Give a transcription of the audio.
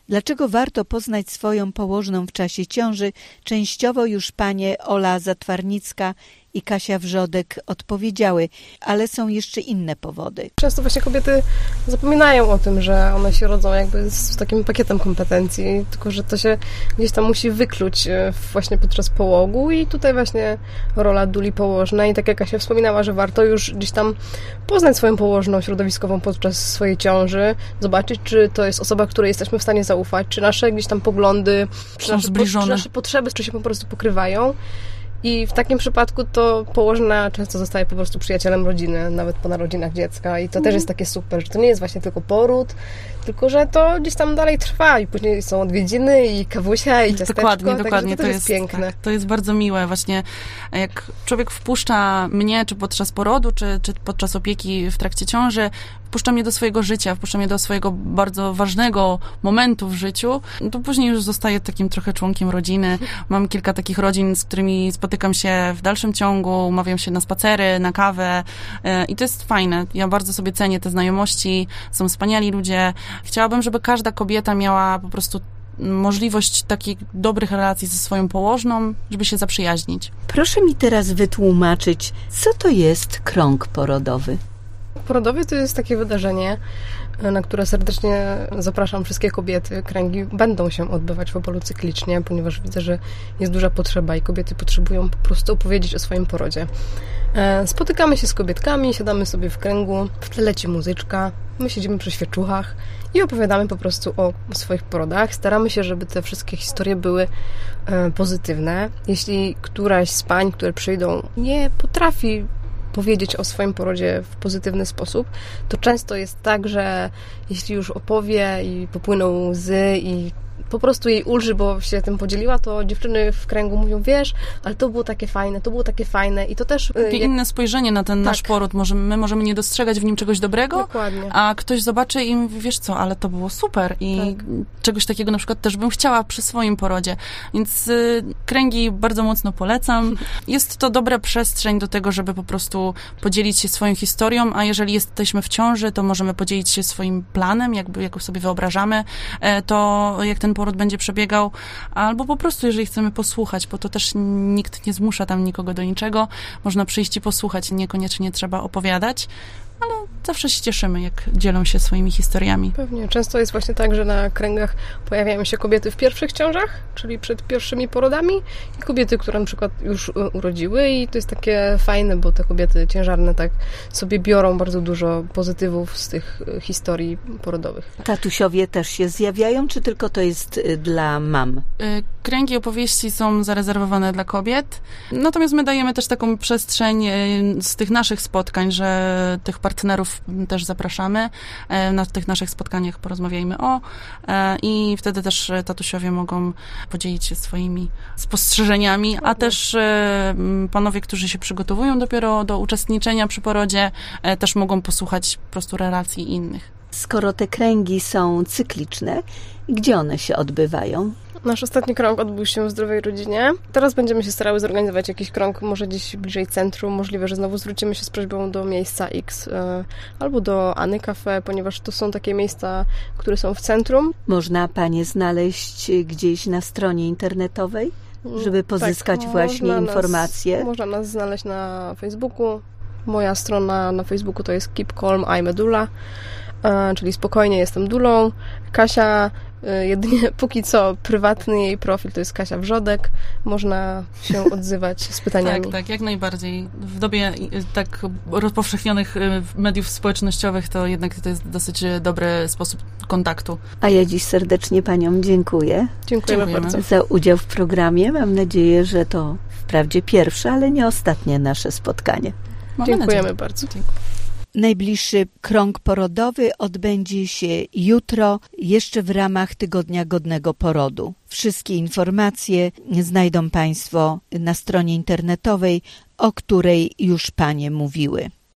Dlaczego warto poznać swoją położną w czasie ciąży? Częściowo już panie Ola Zatwarnicka i Kasia Wrzodek odpowiedziały, ale są jeszcze inne powody. Często właśnie kobiety zapominają o tym, że one się rodzą jakby z takim pakietem kompetencji, tylko że to się gdzieś tam musi wykluć właśnie podczas połogu i tutaj właśnie rola duli położnej. Tak jak Kasia wspominała, że warto już gdzieś tam poznać swoją położną środowiskową podczas swojej ciąży, zobaczyć, czy to jest osoba, której jesteśmy w stanie zaufać, czy nasze gdzieś tam poglądy, czy nasze potrzeby, czy się po prostu pokrywają. I w takim przypadku to położna często zostaje po prostu przyjacielem rodziny, nawet po narodzinach dziecka i to też jest takie super, że to nie jest właśnie tylko poród, tylko że to gdzieś tam dalej trwa i później są odwiedziny i kawusia i ciasteczko. Dokładnie. To jest piękne. Tak, to jest bardzo miłe właśnie, jak człowiek wpuszcza mnie, czy podczas porodu, czy podczas opieki w trakcie ciąży, wpuszcza mnie do swojego życia, wpuszcza mnie do swojego bardzo ważnego momentu w życiu, to później już zostaję takim trochę członkiem rodziny. Mam kilka takich rodzin, z którymi spotykam się w dalszym ciągu, umawiam się na spacery, na kawę i to jest fajne. Ja bardzo sobie cenię te znajomości, są wspaniali ludzie. Chciałabym, żeby każda kobieta miała po prostu możliwość takich dobrych relacji ze swoją położną, żeby się zaprzyjaźnić. Proszę mi teraz wytłumaczyć, co to jest krąg porodowy? Porodowie to jest takie wydarzenie, na które serdecznie zapraszam wszystkie kobiety. Kręgi będą się odbywać w Opolu cyklicznie, ponieważ widzę, że jest duża potrzeba i kobiety potrzebują po prostu opowiedzieć o swoim porodzie. Spotykamy się z kobietkami, siadamy sobie w kręgu, w tle leci muzyczka, my siedzimy przy świeczuchach i opowiadamy po prostu o swoich porodach. Staramy się, żeby te wszystkie historie były pozytywne. Jeśli któraś z pań, które przyjdą, nie potrafi powiedzieć o swoim porodzie w pozytywny sposób, to często jest tak, że jeśli już opowie i popłyną łzy i po prostu jej ulży, bo się tym podzieliła, to dziewczyny w kręgu mówią, wiesz, ale to było takie fajne i to też... Takie inne spojrzenie na ten nasz poród. My możemy nie dostrzegać w nim czegoś dobrego, dokładnie, a ktoś zobaczy i mówi, wiesz co, ale to było super i czegoś takiego na przykład też bym chciała przy swoim porodzie. Więc kręgi bardzo mocno polecam. Jest to dobra przestrzeń do tego, żeby po prostu podzielić się swoją historią, a jeżeli jesteśmy w ciąży, to możemy podzielić się swoim planem, jak sobie wyobrażamy, to jak ten poród będzie przebiegał, albo po prostu, jeżeli chcemy posłuchać, bo to też nikt nie zmusza tam nikogo do niczego, można przyjść i posłuchać, niekoniecznie trzeba opowiadać, ale zawsze się cieszymy, jak dzielą się swoimi historiami. Pewnie. Często jest właśnie tak, że na kręgach pojawiają się kobiety w pierwszych ciążach, czyli przed pierwszymi porodami i kobiety, które na przykład już urodziły i to jest takie fajne, bo te kobiety ciężarne tak sobie biorą bardzo dużo pozytywów z tych historii porodowych. Tatusiowie też się zjawiają, czy tylko to jest dla mam? Kręgi opowieści są zarezerwowane dla kobiet, natomiast my dajemy też taką przestrzeń z tych naszych spotkań, że tych partnerów też zapraszamy. Na tych naszych spotkaniach porozmawiajmy i wtedy też tatusiowie mogą podzielić się swoimi spostrzeżeniami, a też panowie, którzy się przygotowują dopiero do uczestniczenia przy porodzie, też mogą posłuchać po prostu relacji innych. Skoro te kręgi są cykliczne, gdzie one się odbywają? Nasz ostatni krąg odbył się w Zdrowej Rodzinie. Teraz będziemy się starały zorganizować jakiś krąg, może gdzieś bliżej centrum. Możliwe, że znowu zwrócimy się z prośbą do miejsca X albo do Any Cafe, ponieważ to są takie miejsca, które są w centrum. Można panie znaleźć gdzieś na stronie internetowej, żeby pozyskać właśnie informacje? Można nas znaleźć na Facebooku. Moja strona na Facebooku to jest Keep Calm, I'm a Dula, czyli spokojnie jestem dulą. Kasia, jedynie póki co prywatny jej profil to jest Kasia Wrzodek. Można się odzywać z pytaniami. Tak, jak najbardziej. W dobie tak rozpowszechnionych mediów społecznościowych to jednak to jest dosyć dobry sposób kontaktu. A ja dziś serdecznie paniom dziękuję. Dziękujemy bardzo. Za udział w programie. Mam nadzieję, że to wprawdzie pierwsze, ale nie ostatnie nasze spotkanie. Dziękujemy bardzo. Najbliższy krąg porodowy odbędzie się jutro, jeszcze w ramach Tygodnia Godnego Porodu. Wszystkie informacje znajdą państwo na stronie internetowej, o której już panie mówiły.